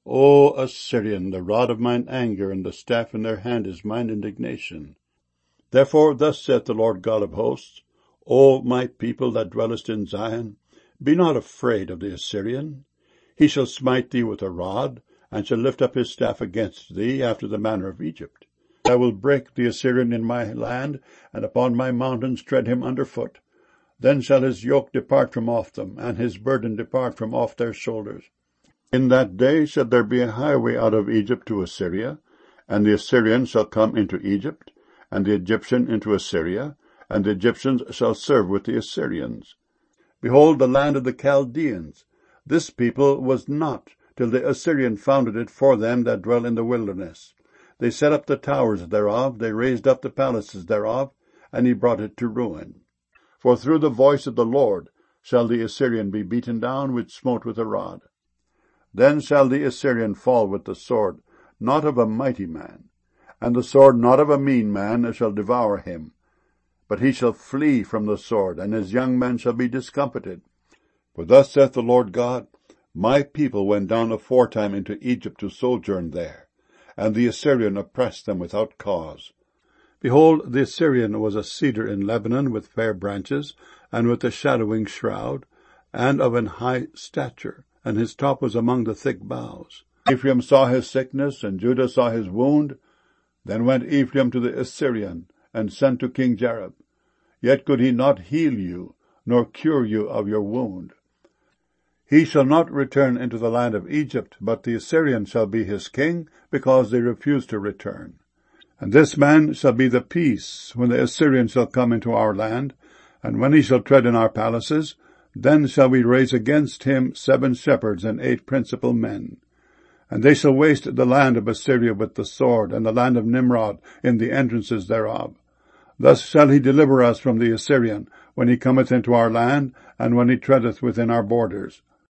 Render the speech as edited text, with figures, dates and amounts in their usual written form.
O Assyrian, the rod of mine anger, and the staff in their hand is mine indignation. Therefore thus saith the Lord God of hosts, O my people that dwellest in Zion, be not afraid of the Assyrian. He shall smite thee with a rod, and shall lift up his staff against thee after the manner of Egypt. I will break the Assyrian in my land, and upon my mountains tread him under foot. Then shall his yoke depart from off them, and his burden depart from off their shoulders. In that day shall there be a highway out of Egypt to Assyria, and the Assyrian shall come into Egypt, and the Egyptian into Assyria, and the Egyptians shall serve with the Assyrians. Behold, the land of the Chaldeans. This people was not, till the Assyrian founded it for them that dwell in the wilderness. They set up the towers thereof, they raised up the palaces thereof, and he brought it to ruin. For through the voice of the Lord shall the Assyrian be beaten down, which smote with a rod. Then shall the Assyrian fall with the sword, not of a mighty man, and the sword not of a mean man shall devour him. But he shall flee from the sword, and his young men shall be discomfited. For thus saith the Lord God, My people went down aforetime into Egypt to sojourn there, and the Assyrian oppressed them without cause. Behold, the Assyrian was a cedar in Lebanon with fair branches, and with a shadowing shroud, and of an high stature, and his top was among the thick boughs. Ephraim saw his sickness, and Judah saw his wound. Then went Ephraim to the Assyrian, and sent to King Jareb. Yet could he not heal you, nor cure you of your wound. He shall not return into the land of Egypt, but the Assyrian shall be his king, because they refuse to return. And this man shall be the peace, when the Assyrian shall come into our land, and when he shall tread in our palaces, then shall we raise against him 7 shepherds and 8 principal men. And they shall waste the land of Assyria with the sword, and the land of Nimrod in the entrances thereof. Thus shall he deliver us from the Assyrian, when he cometh into our land, and when he treadeth within our borders.